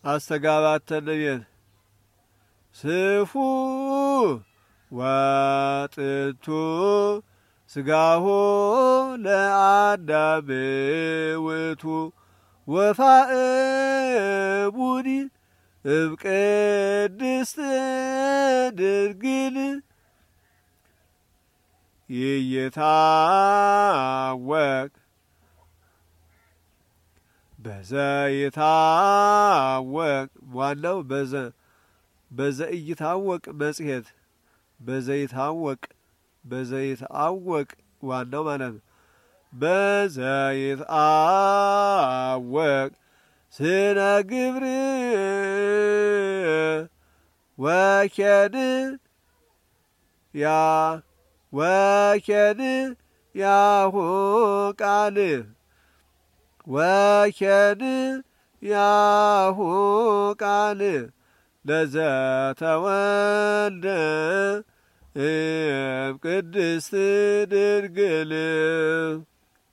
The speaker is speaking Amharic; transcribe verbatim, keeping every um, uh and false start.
አስተጋባተ ነቢያት ስፉ ወጥቱ ስጋሁ ለአዳም ውእቱ ወፋእቡኒ እብቅድስት ድንግል ይየታወቅ በዘ ይታወቅ ዋናው በዘ በዘ ይታወቅ መጽሔት በዘ ይታወቅ በዘ ይታወቅ ዋናው ማለት ነው። በዘ ይታወቅ ስነ ግብር ወኬድ ያ ወኬድ ያሁ ቃል ወኬድ ያሁ ቃል ለዘተወልደ እምቅድስት ድንግል